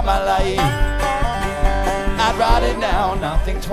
my life. I'd write it down, not think twice.